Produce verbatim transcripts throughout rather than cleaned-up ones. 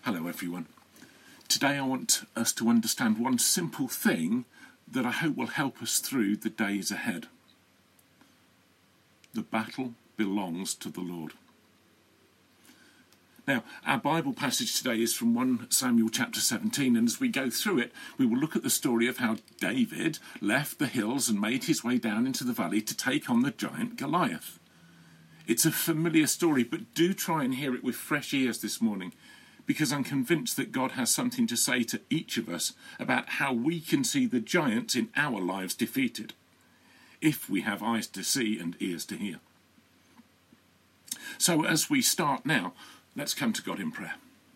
Hello everyone. Today I want us to understand one simple thing that I hope will help us through the days ahead. The battle belongs to the Lord. Now, our Bible passage today is from First Samuel chapter seventeen, and as we go through it, we will look at the story of how David left the hills and made his way down into the valley to take on the giant Goliath. It's a familiar story, but do try and hear it with fresh ears this morning, because I'm convinced that God has something to say to each of us about how we can see the giants in our lives defeated, if we have eyes to see and ears to hear. So as we start now, let's come to God in prayer.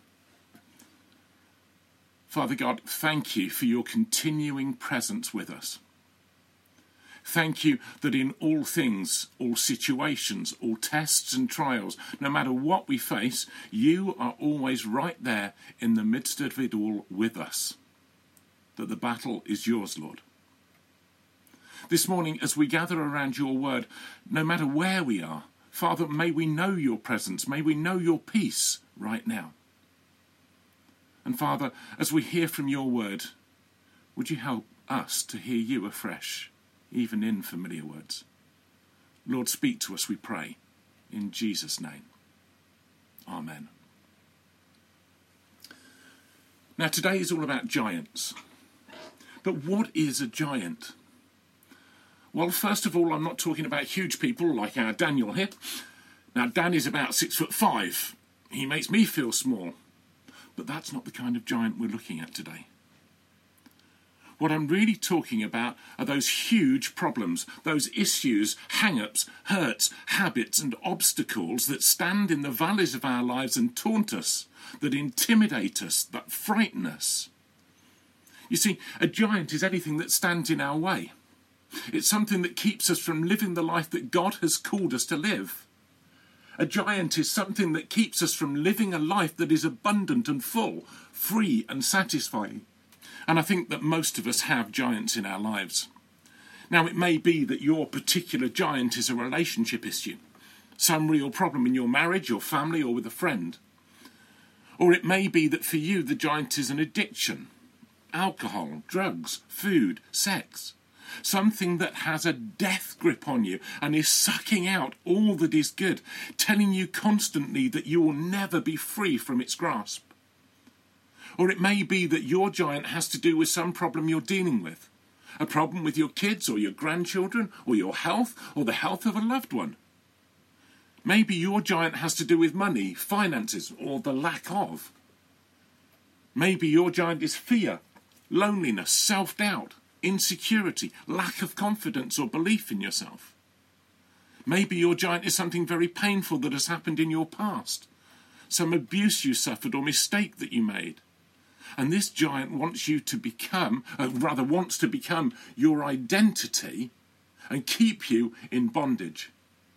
Father God, thank you for your continuing presence with us. Thank you that in all things, all situations, all tests and trials, no matter what we face, you are always right there in the midst of it all with us. That the battle is yours, Lord. This morning, as we gather around your word, no matter where we are, Father, may we know your presence, may we know your peace right now. And Father, as we hear from your word, would you help us to hear you afresh, even in familiar words? Lord, speak to us, we pray, in Jesus' name. Amen. Now, today is all about giants. But what is a giant? Well, first of all, I'm not talking about huge people like our Daniel here. Now, Dan is about six foot five. He makes me feel small. But that's not the kind of giant we're looking at today. What I'm really talking about are those huge problems, those issues, hang-ups, hurts, habits and obstacles that stand in the valleys of our lives and taunt us, that intimidate us, that frighten us. You see, a giant is anything that stands in our way. It's something that keeps us from living the life that God has called us to live. A giant is something that keeps us from living a life that is abundant and full, free and satisfying. And I think that most of us have giants in our lives. Now, it may be that your particular giant is a relationship issue, some real problem in your marriage, your family, or with a friend. Or it may be that for you the giant is an addiction, alcohol, drugs, food, sex. Something that has a death grip on you and is sucking out all that is good, telling you constantly that you will never be free from its grasp. Or it may be that your giant has to do with some problem you're dealing with. A problem with your kids or your grandchildren or your health or the health of a loved one. Maybe your giant has to do with money, finances or the lack of. Maybe your giant is fear, loneliness, self-doubt, insecurity, lack of confidence or belief in yourself. Maybe your giant is something very painful that has happened in your past. Some abuse you suffered or mistake that you made. And this giant wants you to become, uh, rather wants to become your identity and keep you in bondage.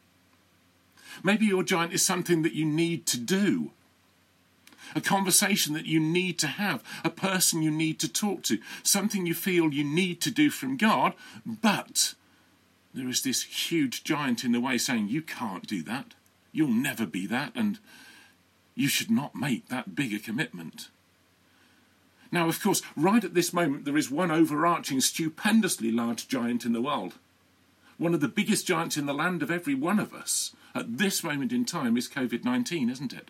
Maybe your giant is something that you need to do. A conversation that you need to have, a person you need to talk to, something you feel you need to do from God, but there is this huge giant in the way saying, you can't do that, you'll never be that, and you should not make that big a commitment. Now, of course, right at this moment, there is one overarching, stupendously large giant in the world. One of the biggest giants in the land of every one of us at this moment in time is covid nineteen, isn't it?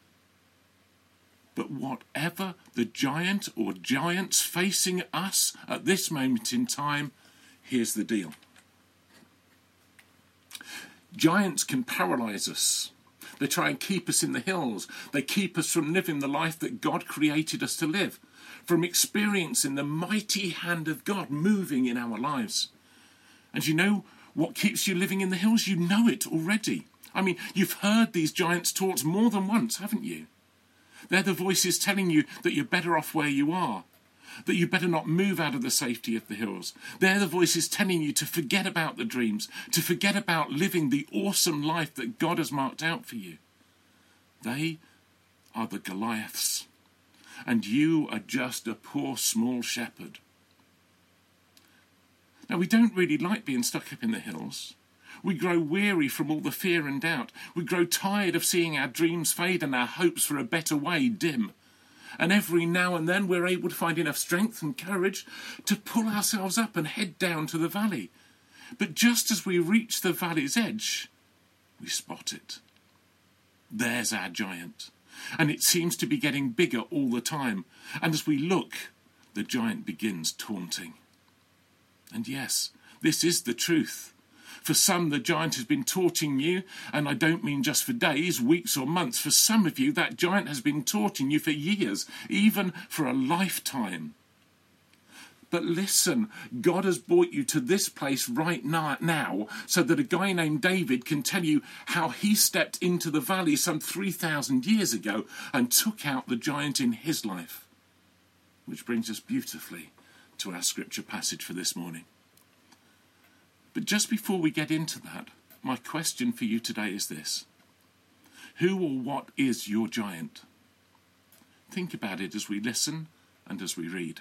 But whatever the giant or giants facing us at this moment in time, here's the deal. Giants can paralyse us. They try and keep us in the hills. They keep us from living the life that God created us to live, from experiencing the mighty hand of God moving in our lives. And you know what keeps you living in the hills? You know it already. I mean, you've heard these giants talk more than once, haven't you? They're the voices telling you that you're better off where you are, that you better not move out of the safety of the hills. They're the voices telling you to forget about the dreams, to forget about living the awesome life that God has marked out for you. They are the Goliaths, and you are just a poor small shepherd. Now, we don't really like being stuck up in the hills. We grow weary from all the fear and doubt. We grow tired of seeing our dreams fade and our hopes for a better way dim. And every now and then we're able to find enough strength and courage to pull ourselves up and head down to the valley. But just as we reach the valley's edge, we spot it. There's our giant. And it seems to be getting bigger all the time. And as we look, the giant begins taunting. And yes, this is the truth. For some, the giant has been taunting you, and I don't mean just for days, weeks or months. For some of you, that giant has been taunting you for years, even for a lifetime. But listen, God has brought you to this place right now so that a guy named David can tell you how he stepped into the valley some three thousand years ago and took out the giant in his life. Which brings us beautifully to our scripture passage for this morning. But just before we get into that, my question for you today is this. Who or what is your giant? Think about it as we listen and as we read.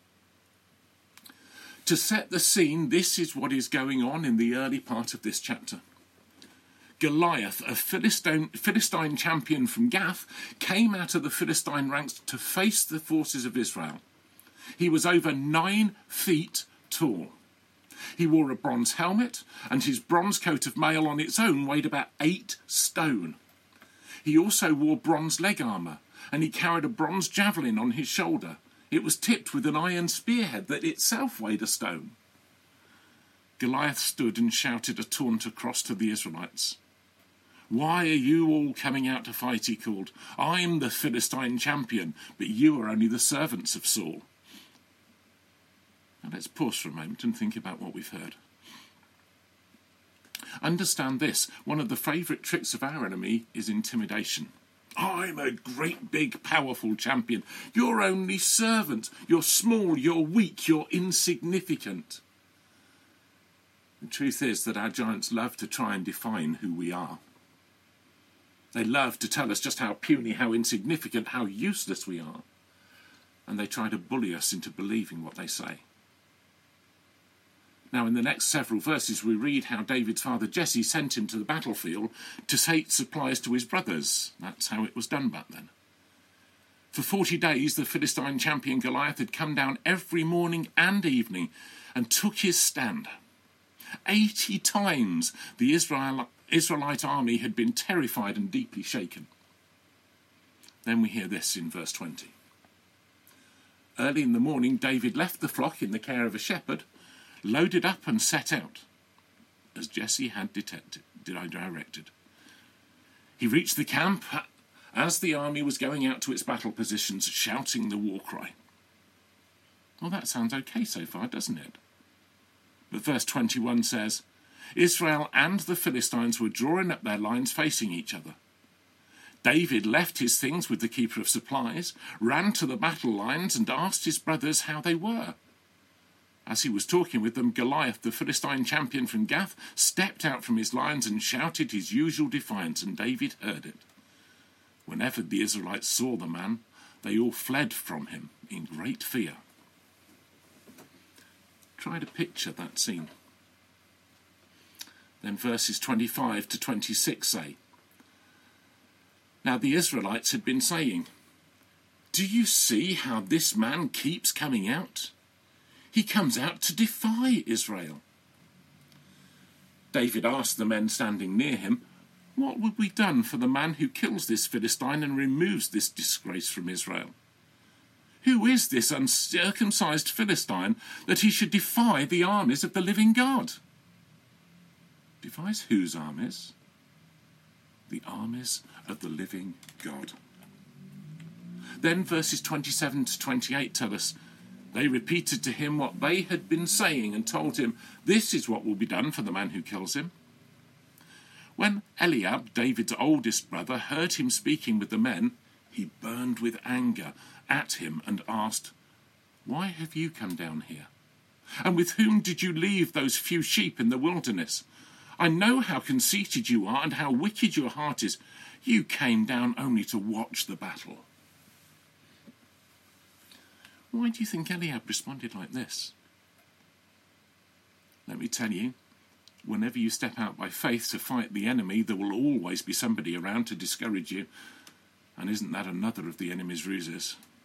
To set the scene, this is what is going on in the early part of this chapter. Goliath, a Philistine, Philistine champion from Gath, came out of the Philistine ranks to face the forces of Israel. He was over nine feet tall. He wore a bronze helmet, and his bronze coat of mail on its own weighed about eight stone. He also wore bronze leg armour, and he carried a bronze javelin on his shoulder. It was tipped with an iron spearhead that itself weighed a stone. Goliath stood and shouted a taunt across to the Israelites. "Why are you all coming out to fight?" he called. "I'm the Philistine champion, but you are only the servants of Saul." Now let's pause for a moment and think about what we've heard. Understand this, one of the favourite tricks of our enemy is intimidation. I'm a great big powerful champion. You're only servants. You're small, you're weak, you're insignificant. The truth is that our giants love to try and define who we are. They love to tell us just how puny, how insignificant, how useless we are. And they try to bully us into believing what they say. Now, in the next several verses, we read how David's father Jesse sent him to the battlefield to take supplies to his brothers. That's how it was done back then. For forty days, the Philistine champion Goliath had come down every morning and evening and took his stand. Eighty times the Israel, Israelite army had been terrified and deeply shaken. Then we hear this in verse twenty. Early in the morning, David left the flock in the care of a shepherd, loaded up and set out, as Jesse had detected, did I directed. He reached the camp as the army was going out to its battle positions, shouting the war cry. Well, that sounds okay so far, doesn't it? But verse twenty-one says, Israel and the Philistines were drawing up their lines facing each other. David left his things with the keeper of supplies, ran to the battle lines and asked his brothers how they were. As he was talking with them, Goliath, the Philistine champion from Gath, stepped out from his lines and shouted his usual defiance, and David heard it. Whenever the Israelites saw the man, they all fled from him in great fear. Try to picture that scene. Then verses twenty-five to twenty-six say, Now the Israelites had been saying, Do you see how this man keeps coming out? He comes out to defy Israel. David asked the men standing near him, What would be done for the man who kills this Philistine and removes this disgrace from Israel? Who is this uncircumcised Philistine that he should defy the armies of the living God? Defies whose armies? The armies of the living God. Then verses twenty-seven to twenty-eight tell us, They repeated to him what they had been saying and told him, This is what will be done for the man who kills him. When Eliab, David's oldest brother, heard him speaking with the men, he burned with anger at him and asked, Why have you come down here? And with whom did you leave those few sheep in the wilderness? I know how conceited you are and how wicked your heart is. You came down only to watch the battle. Why do you think Eliab responded like this? Let me tell you, whenever you step out by faith to fight the enemy, there will always be somebody around to discourage you. And isn't that another of the enemy's ruses?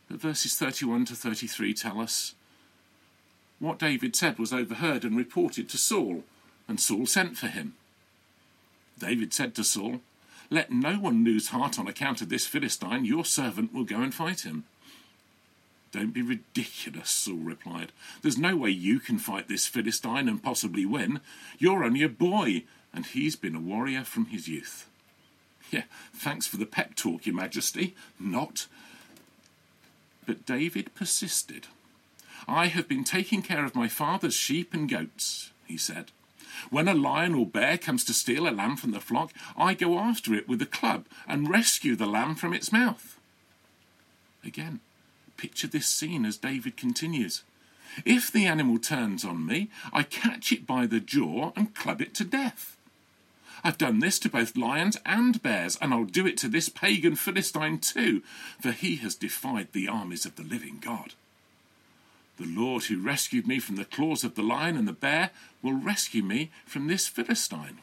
But verses thirty-one to thirty-three tell us what David said was overheard and reported to Saul, and Saul sent for him. David said to Saul, "Let no one lose heart on account of this Philistine. Your servant will go and fight him." "Don't be ridiculous," Saul replied. "There's no way you can fight this Philistine and possibly win. You're only a boy, and he's been a warrior from his youth." "Yeah, thanks for the pep talk, Your Majesty." "Not." But David persisted. "I have been taking care of my father's sheep and goats," he said. "When a lion or bear comes to steal a lamb from the flock, I go after it with a club and rescue the lamb from its mouth." Again, picture this scene as David continues. "If the animal turns on me, I catch it by the jaw and club it to death. I've done this to both lions and bears, and I'll do it to this pagan Philistine too, for he has defied the armies of the living God. The Lord who rescued me from the claws of the lion and the bear will rescue me from this Philistine."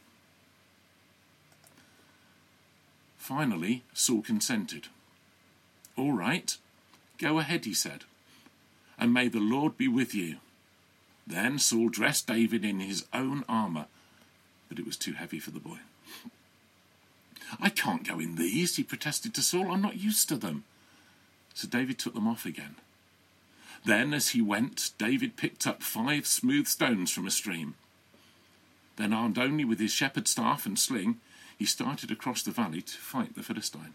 Finally, Saul consented. "All right, go ahead," he said, "and may the Lord be with you." Then Saul dressed David in his own armour, but it was too heavy for the boy. "I can't go in these," he protested to Saul. "I'm not used to them." So David took them off again. Then, as he went, David picked up five smooth stones from a stream. Then, armed only with his shepherd's staff and sling, he started across the valley to fight the Philistine.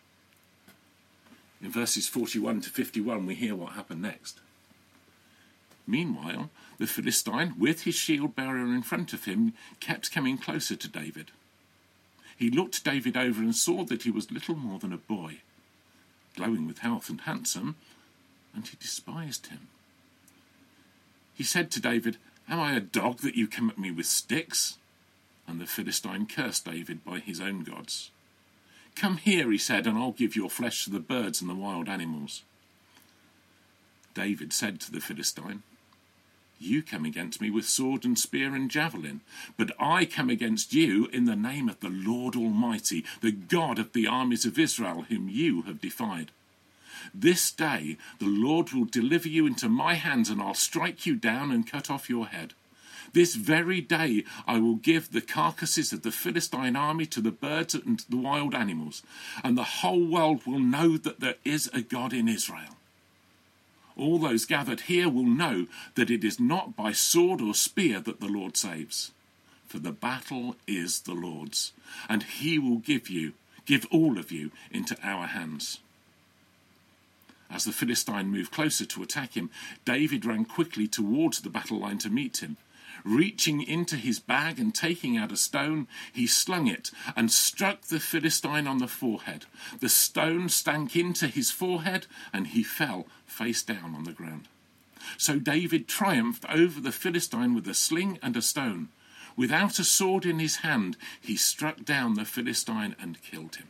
In verses forty-one to fifty-one, we hear what happened next. Meanwhile, the Philistine, with his shield-bearer in front of him, kept coming closer to David. He looked David over and saw that he was little more than a boy, glowing with health and handsome, and he despised him. He said to David, "Am I a dog that you come at me with sticks?" And the Philistine cursed David by his own gods. "Come here," he said, "and I'll give your flesh to the birds and the wild animals." David said to the Philistine, "You come against me with sword and spear and javelin, but I come against you in the name of the Lord Almighty, the God of the armies of Israel, whom you have defied. This day the Lord will deliver you into my hands, and I'll strike you down and cut off your head. This very day I will give the carcasses of the Philistine army to the birds and the wild animals, and the whole world will know that there is a God in Israel. All those gathered here will know that it is not by sword or spear that the Lord saves, for the battle is the Lord's, and he will give you, give all of you into our hands." As the Philistine moved closer to attack him, David ran quickly towards the battle line to meet him. Reaching into his bag and taking out a stone, he slung it and struck the Philistine on the forehead. The stone stank into his forehead, and he fell face down on the ground. So David triumphed over the Philistine with a sling and a stone. Without a sword in his hand, he struck down the Philistine and killed him.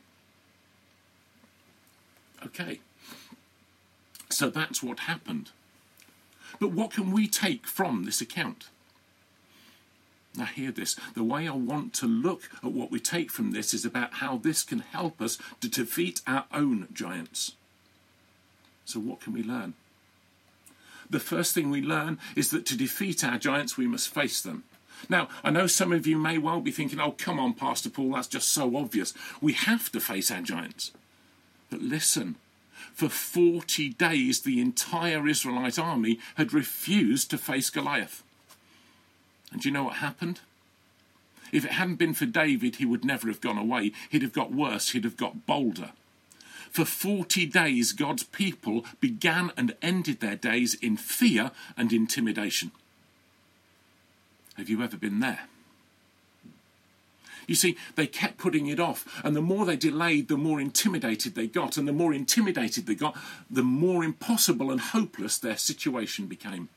Okay. So that's what happened. But what can we take from this account? Now hear this. The way I want to look at what we take from this is about how this can help us to defeat our own giants. So what can we learn? The first thing we learn is that to defeat our giants, we must face them. Now, I know some of you may well be thinking, "Oh, come on, Pastor Paul, that's just so obvious. We have to face our giants." But listen. For forty days, the entire Israelite army had refused to face Goliath. And do you know what happened? If it hadn't been for David, he would never have gone away. He'd have got worse. He'd have got bolder. For forty days, God's people began and ended their days in fear and intimidation. Have you ever been there? You see, they kept putting it off, and the more they delayed, the more intimidated they got, and the more intimidated they got, the more impossible and hopeless their situation became.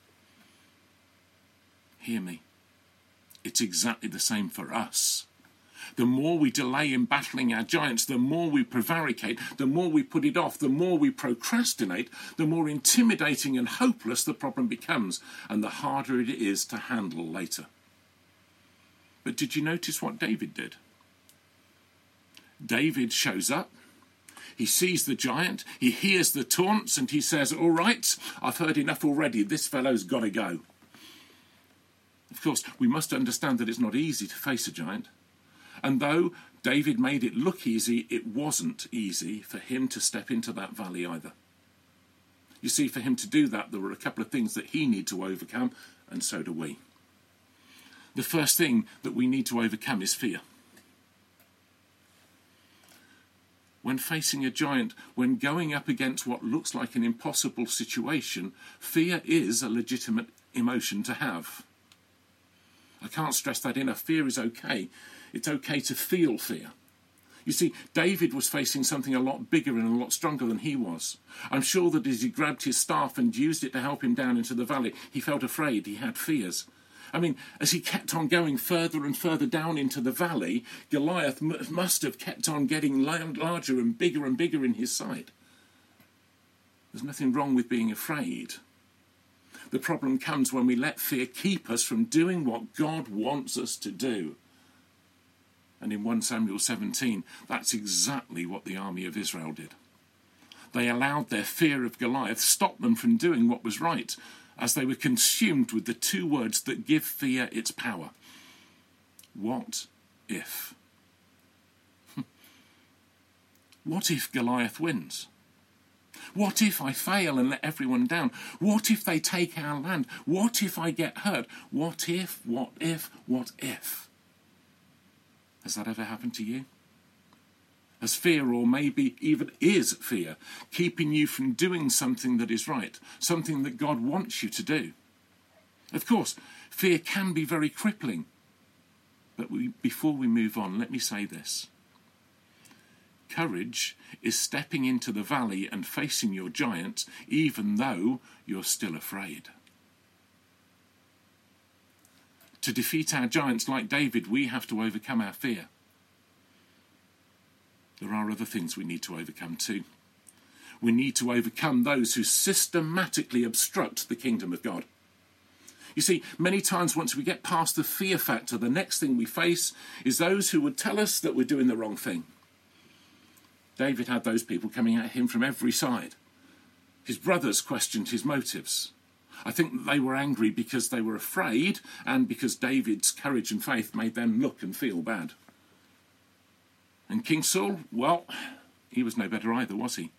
Hear me. It's exactly the same for us. The more we delay in battling our giants, the more we prevaricate, the more we put it off, the more we procrastinate, the more intimidating and hopeless the problem becomes, and the harder it is to handle later. But did you notice what David did? David shows up, He sees the giant, he hears the taunts, and he says, all right, I've heard enough already, this fellow's got to go. Of course, we must understand that it's not easy to face a giant. And though David made it look easy, it wasn't easy for him to step into that valley either. You see, for him to do that, there were a couple of things that he needed to overcome, and so do we. The first thing that we need to overcome is fear. When facing a giant, when going up against what looks like an impossible situation, fear is a legitimate emotion to have. I can't stress that enough. Fear is okay. It's okay to feel fear. You see, David was facing something a lot bigger and a lot stronger than he was. I'm sure that as he grabbed his staff and used it to help him down into the valley, he felt afraid, he had fears. I mean, as he kept on going further and further down into the valley, Goliath m- must have kept on getting larger and bigger and bigger in his sight. There's nothing wrong with being afraid. The problem comes when we let fear keep us from doing what God wants us to do. And in First Samuel seventeen, that's exactly what the army of Israel did. They allowed their fear of Goliath stop them from doing what was right, as they were consumed with the two words that give fear its power. What if? What if Goliath wins? What if I fail and let everyone down? What if they take our land? What if I get hurt? What if, what if, what if? Has that ever happened to you? Has fear, or maybe even is fear, keeping you from doing something that is right, something that God wants you to do? Of course, fear can be very crippling. But we, before we move on, let me say this. Courage is stepping into the valley and facing your giant, even though you're still afraid. To defeat our giants like David, we have to overcome our fear. There are other things we need to overcome too. We need to overcome those who systematically obstruct the kingdom of God. You see, many times once we get past the fear factor, the next thing we face is those who would tell us that we're doing the wrong thing. David had those people coming at him from every side. His brothers questioned his motives. I think that they were angry because they were afraid and because David's courage and faith made them look and feel bad. And King Saul, well, he was no better either, was he?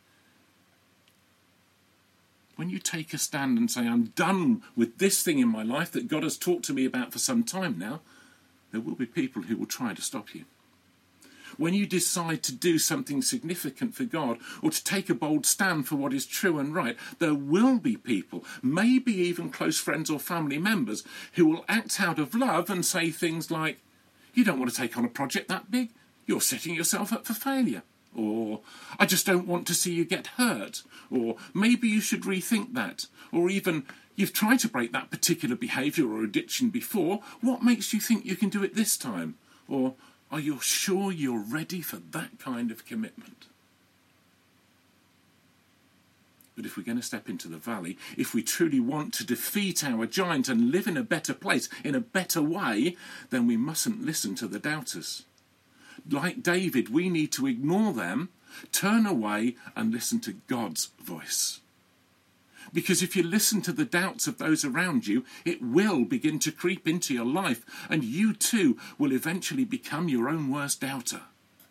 When you take a stand and say, I'm done with this thing in my life that God has talked to me about for some time now, there will be people who will try to stop you. When you decide to do something significant for God, or to take a bold stand for what is true and right, there will be people, maybe even close friends or family members, who will act out of love and say things like, you don't want to take on a project that big, you're setting yourself up for failure. Or, I just don't want to see you get hurt. Or, maybe you should rethink that. Or even, you've tried to break that particular behaviour or addiction before, what makes you think you can do it this time? Or, are you sure you're ready for that kind of commitment? But if we're going to step into the valley, if we truly want to defeat our giant and live in a better place, in a better way, then we mustn't listen to the doubters. Like David, we need to ignore them, turn away and listen to God's voice. Because if you listen to the doubts of those around you, it will begin to creep into your life, and you too will eventually become your own worst doubter.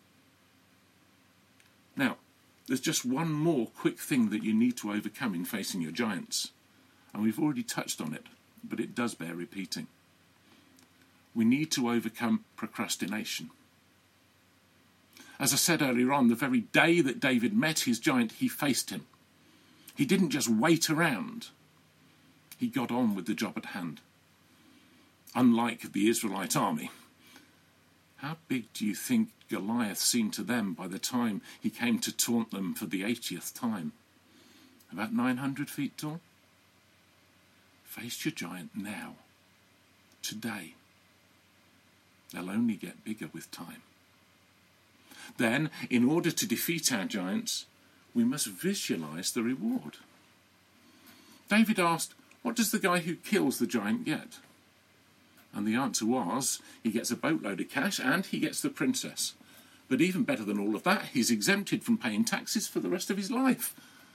Now, there's just one more quick thing that you need to overcome in facing your giants. And we've already touched on it, but it does bear repeating. We need to overcome procrastination. As I said earlier on, the very day that David met his giant, he faced him. He didn't just wait around. He got on with the job at hand. Unlike the Israelite army, how big do you think Goliath seemed to them by the time he came to taunt them for the eightieth time? About nine hundred feet tall? Face your giant now, today. They'll only get bigger with time. Then, in order to defeat our giants, we must visualise the reward. David asked, what does the guy who kills the giant get? And the answer was, he gets a boatload of cash and he gets the princess. But even better than all of that, he's exempted from paying taxes for the rest of his life.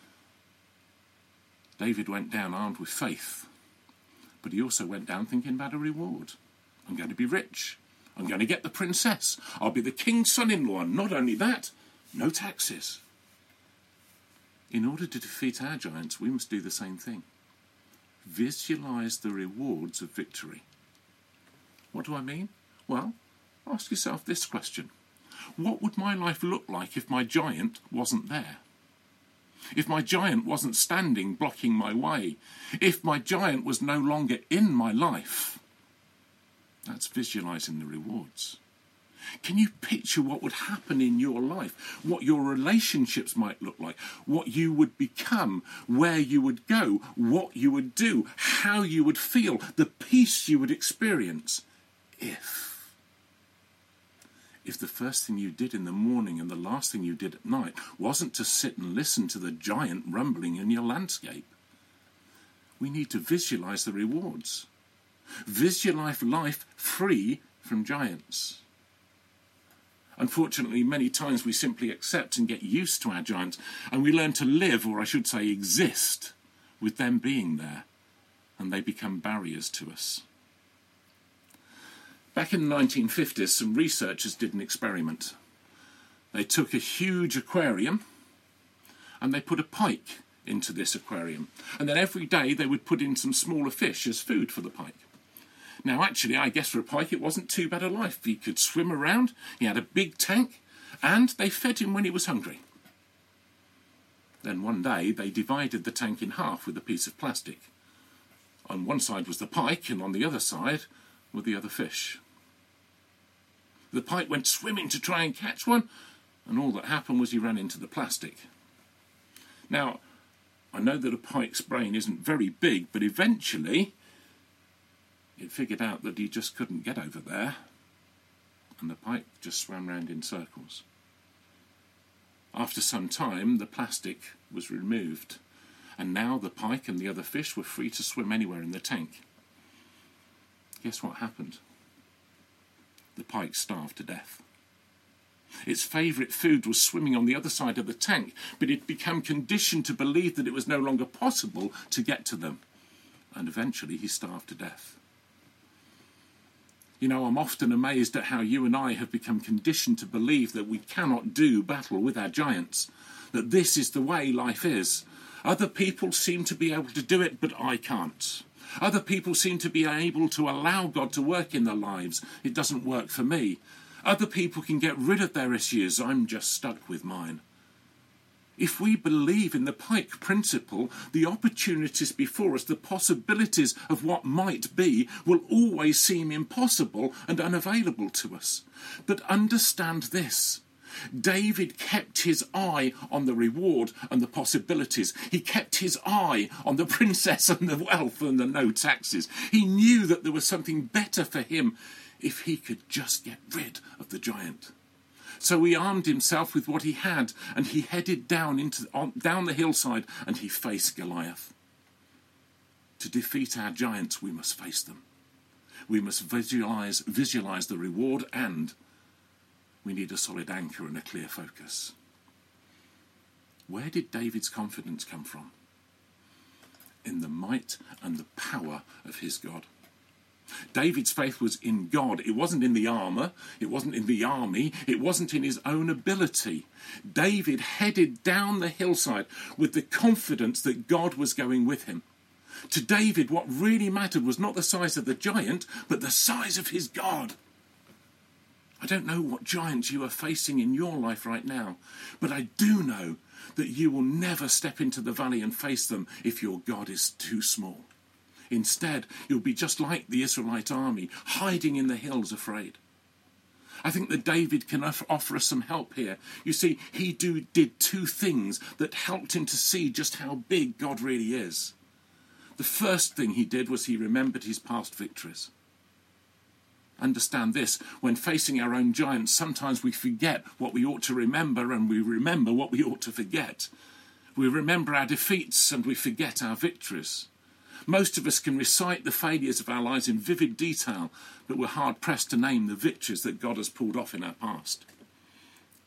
David went down armed with faith, but he also went down thinking about a reward. I'm going to be rich. I'm going to get the princess. I'll be the king's son-in-law. And not only that, no taxes. In order to defeat our giants, we must do the same thing. Visualize the rewards of victory. What do I mean? Well, ask yourself this question. What would my life look like if my giant wasn't there? If my giant wasn't standing blocking my way? If my giant was no longer in my life? That's visualizing the rewards. Can you picture what would happen in your life? What your relationships might look like? What you would become? Where you would go? What you would do? How you would feel? The peace you would experience? If. If the first thing you did in the morning and the last thing you did at night wasn't to sit and listen to the giant rumbling in your landscape. We need to visualize the rewards. Visualize life free from giants. Unfortunately, many times we simply accept and get used to our giants, and we learn to live, or I should say exist, with them being there, and they become barriers to us. Back in the nineteen fifties, some researchers did an experiment. They took a huge aquarium, and they put a pike into this aquarium, and then every day they would put in some smaller fish as food for the pike. Now, actually, I guess for a pike, it wasn't too bad a life. He could swim around, he had a big tank, and they fed him when he was hungry. Then one day, they divided the tank in half with a piece of plastic. On one side was the pike, and on the other side were the other fish. The pike went swimming to try and catch one, and all that happened was he ran into the plastic. Now, I know that a pike's brain isn't very big, but eventually it figured out that he just couldn't get over there, and the pike just swam round in circles. After some time, the plastic was removed, and now the pike and the other fish were free to swim anywhere in the tank. Guess what happened? The pike starved to death. Its favourite food was swimming on the other side of the tank, but it became conditioned to believe that it was no longer possible to get to them, and eventually he starved to death. You know, I'm often amazed at how you and I have become conditioned to believe that we cannot do battle with our giants, that this is the way life is. Other people seem to be able to do it, but I can't. Other people seem to be able to allow God to work in their lives. It doesn't work for me. Other people can get rid of their issues. I'm just stuck with mine. If we believe in the pike principle, the opportunities before us, the possibilities of what might be, will always seem impossible and unavailable to us. But understand this. David kept his eye on the reward and the possibilities. He kept his eye on the princess and the wealth and the no taxes. He knew that there was something better for him if he could just get rid of the giant. So he armed himself with what he had, and he headed down into on, down the hillside, and he faced Goliath. To defeat our giants, we must face them. We must visualize, visualize the reward, and we need a solid anchor and a clear focus. Where did David's confidence come from? In the might and the power of his God. David's faith was in God. It wasn't in the armour. It wasn't in the army. It wasn't in his own ability. David headed down the hillside with the confidence that God was going with him. To David, what really mattered was not the size of the giant, but the size of his God. I don't know what giants you are facing in your life right now, but I do know that you will never step into the valley and face them if your God is too small. Instead, you'll be just like the Israelite army, hiding in the hills afraid. I think that David can offer us some help here. You see, he do, did two things that helped him to see just how big God really is. The first thing he did was he remembered his past victories. Understand this, when facing our own giants, sometimes we forget what we ought to remember, and we remember what we ought to forget. We remember our defeats and we forget our victories. Most of us can recite the failures of our lives in vivid detail, but we're hard-pressed to name the victories that God has pulled off in our past.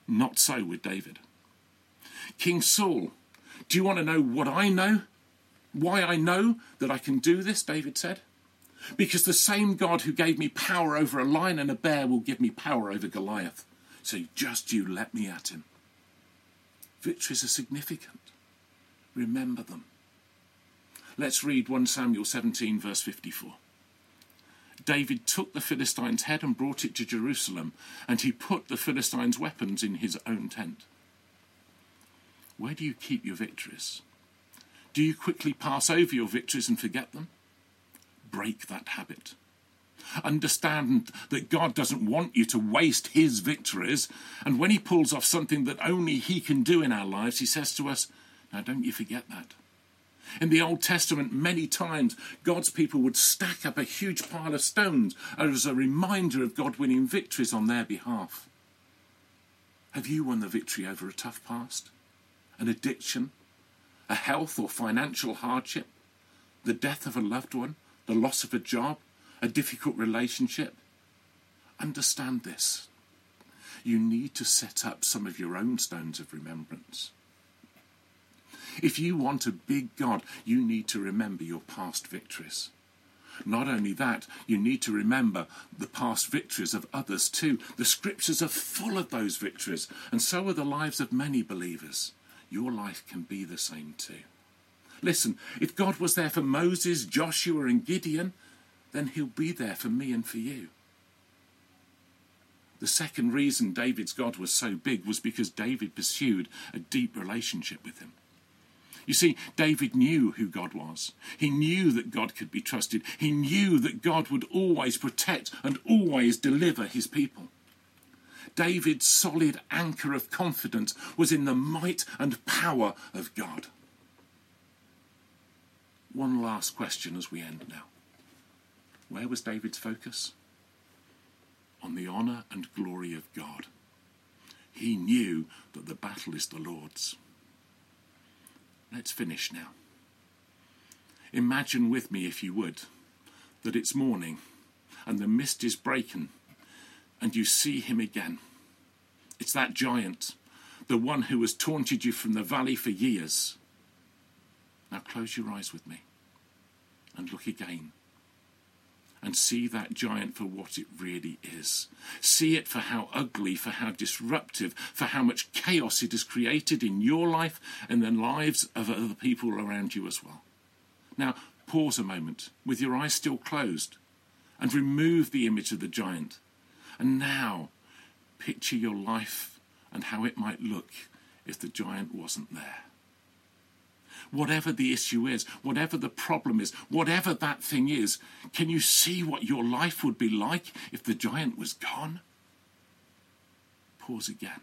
Not so with David. King Saul, do you want to know what I know? Why I know that I can do this, David said. Because the same God who gave me power over a lion and a bear will give me power over Goliath. So just you let me at him. Victories are significant. Remember them. Let's read First Samuel seventeen, verse fifty-four. David took the Philistine's head and brought it to Jerusalem, and he put the Philistine's weapons in his own tent. Where do you keep your victories? Do you quickly pass over your victories and forget them? Break that habit. Understand that God doesn't want you to waste his victories, and when he pulls off something that only he can do in our lives, he says to us, now don't you forget that. In the Old Testament, many times, God's people would stack up a huge pile of stones as a reminder of God winning victories on their behalf. Have you won the victory over a tough past? An addiction? A health or financial hardship? The death of a loved one? The loss of a job? A difficult relationship? Understand this. You need to set up some of your own stones of remembrance. If you want a big God, you need to remember your past victories. Not only that, you need to remember the past victories of others too. The scriptures are full of those victories, and so are the lives of many believers. Your life can be the same too. Listen, if God was there for Moses, Joshua and Gideon, then he'll be there for me and for you. The second reason David's God was so big was because David pursued a deep relationship with him. You see, David knew who God was. He knew that God could be trusted. He knew that God would always protect and always deliver his people. David's solid anchor of confidence was in the might and power of God. One last question as we end now. Where was David's focus? On the honour and glory of God. He knew that the battle is the Lord's. Let's finish now. Imagine with me, if you would, that it's morning and the mist is breaking and you see him again. It's that giant, the one who has taunted you from the valley for years. Now close your eyes with me and look again and see that giant for what it really is. See it for how ugly, for how disruptive, for how much chaos it has created in your life and the lives of other people around you as well. Now, pause a moment with your eyes still closed and remove the image of the giant. And now, picture your life and how it might look if the giant wasn't there. Whatever the issue is, whatever the problem is, whatever that thing is, can you see what your life would be like if the giant was gone? Pause again.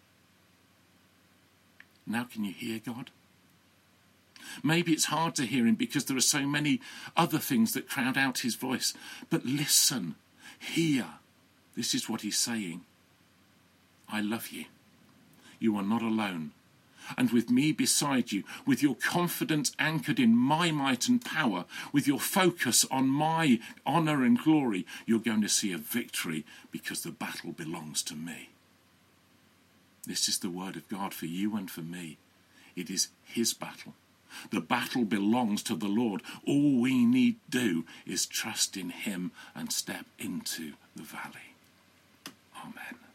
Now can you hear God? Maybe it's hard to hear him because there are so many other things that crowd out his voice. But listen, hear. This is what he's saying. I love you. You are not alone. And with me beside you, with your confidence anchored in my might and power, with your focus on my honour and glory, you're going to see a victory because the battle belongs to me. This is the word of God for you and for me. It is his battle. The battle belongs to the Lord. All we need do is trust in him and step into the valley. Amen.